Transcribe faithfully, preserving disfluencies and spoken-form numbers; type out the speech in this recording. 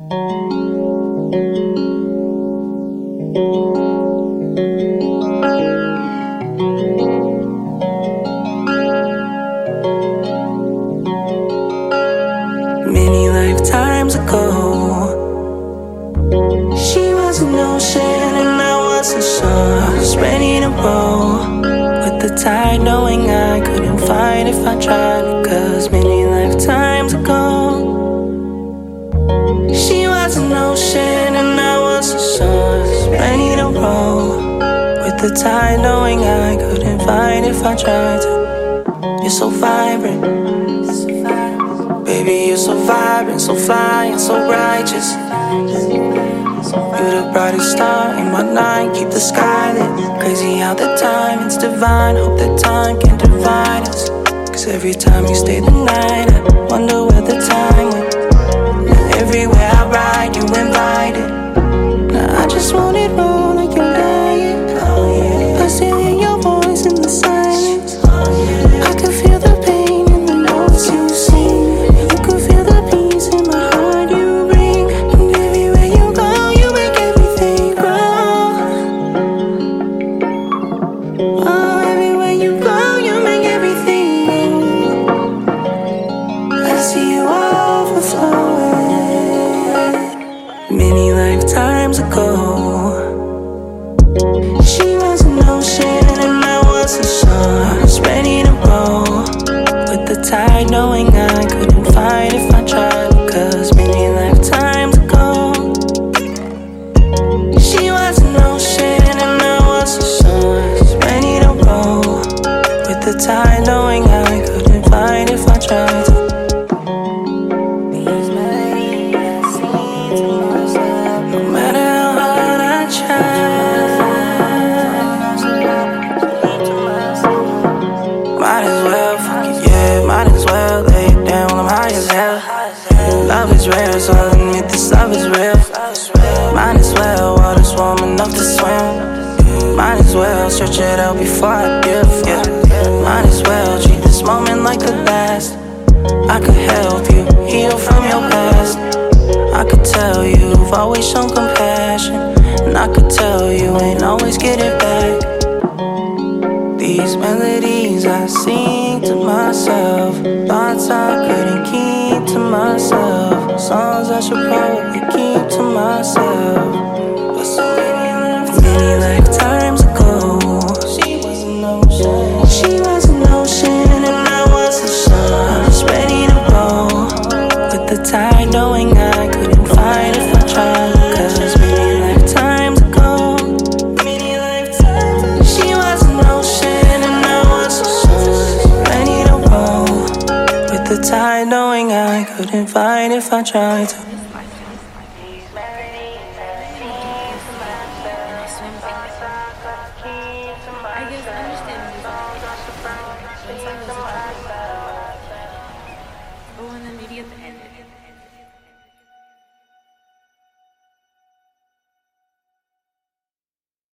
Many lifetimes ago, she was an ocean and I was a shore. I was ready to roll with the tide, knowing I couldn't fight if I tried. Because many lifetimes ago, she was an ocean and I was a shore. I was ready to roll with the tide, knowing I couldn't fight if I tried to. You're so vibrant, baby, you're so vibrant, so fly and so righteous. You're the brightest star in my night, keep the sky lit. Crazy how the timing's divine, hope that time can divide us. Cause every time you stay the night, I wonder where the time went. Now everywhere I ride, you invited. Now I just want it all like you're lying. I still hear your voice in the silence. I can feel the pain in the notes you sing. You can feel the peace in my heart you bring. And everywhere you go, you make everything grow. Oh, everywhere you go, you make everything grow. I see you overflowing. Many lifetimes ago, she was an ocean and I was a shore. I was ready to roll with the tide, knowing I couldn't fight if I tried. Because many lifetimes ago, she was an ocean and I was a shore. I was ready to roll with the tide, knowing I couldn't fight if I tried to. These melodies I sing to myself, no matter how hard I try. Might as well, fuck it, yeah, might as well lay it down, I'm high as hell. Love is real, so I'll admit this love is real. Might as well, water's warm enough to swim. Might as well, stretch it out before I dip, yeah. Might as well, treat this moment like the last. I could help you heal from your past. I could tell you've always shown compassion, and I could tell you ain't always get it back. These melodies I sing to myself, thoughts I couldn't keep to myself, songs I should probably keep to myself. But so many lifetimes, many lifetimes ago, she was an ocean. She was an ocean and I was a shore. I was ready to roll with the tide, knowing I couldn't fight if I tried. Cause many lifetimes ago, many lifetimes, she was an ocean and I was a shore. Ready to roll with the tide, knowing I couldn't fight if I tried to.